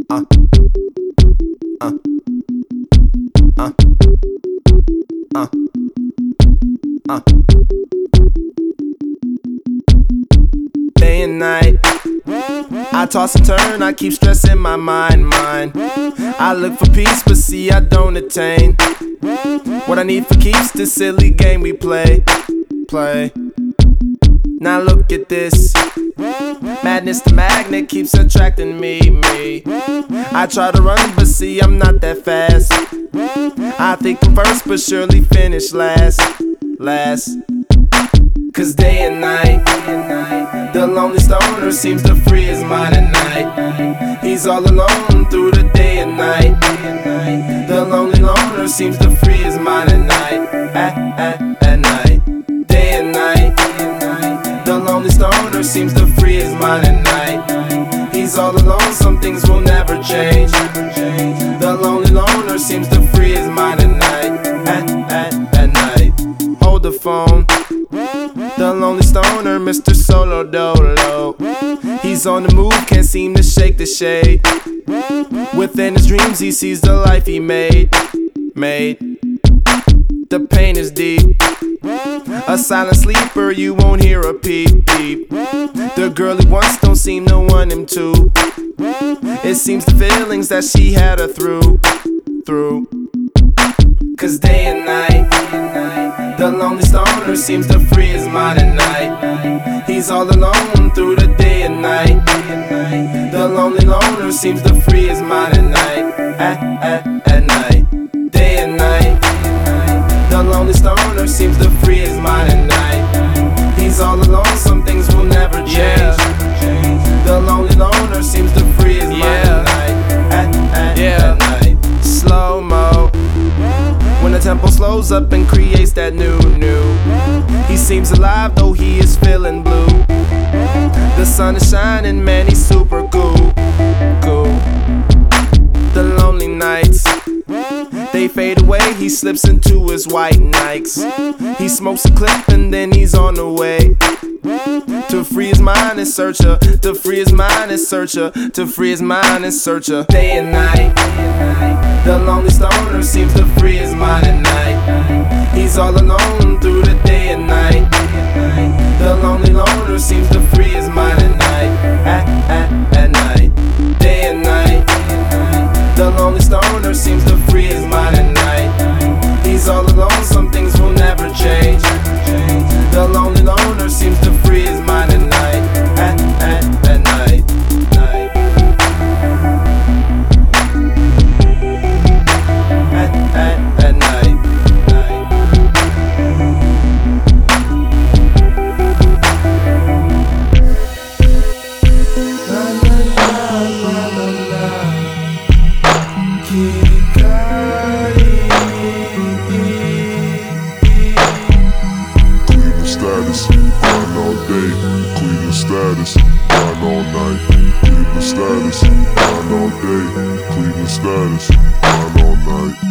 uh, uh, uh, uh, uh. Day and night, I toss and turn, I keep stressing my mind. I look for peace, but see I don't attain what I need for keeps, this silly game we play. Now look at this, madness, the magnet keeps attracting me. I try to run, but see I'm not that fast. I think I'm first, but surely finish last. Cause day and night, the lonely stoner seems to free his mind at night. He's all alone through the day and night. The lonely loner seems to free his mind at night. At night, day and night, the lonely stoner seems to free his mind at night. He's all alone, some things will never change. The lonely loner seems to free his mind at night. At night, hold the phone. The lonely stoner, Mr. Solo Dolo. He's on the move, can't seem to shake the shade. Within his dreams he sees the life he made. The pain is deep, a silent sleeper, you won't hear a peep. The girl he wants don't seem to want him to. It seems the feelings that she had her through. Cause day and night, the lonely stoner seems to free his mind at night. He's all alone through the day and night. The lonely loner seems to free his mind at night. At night, day and night, the lonely stoner seems to free his mind at night. He's all alone, some things will never change. The lonely loner seems to free his mind at night. At night, slow-mo, when the tempo slows up and creates that new. He seems alive though he is feeling blue. The sun is shining, man, he's super cool. The lonely nights, they fade away, he slips into his white Nikes. He smokes a clip and then he's on the way to free his mind and searcher, to free his mind and searcher, to free his mind and searcher. Day and night, the lonely stoner seems to free his mind at night. He's all alone through the day and night. The lonely loner seems to free his mind at night. At night, day and night, the lonely stoner seems to free his mind at night. He's all alone, some things will never change. The lonely loner seems to free his mind at night. At night. At night. Status, grind all day, Cleveland status, grind all night. Cleveland status, grind all day, Cleveland status, grind all night.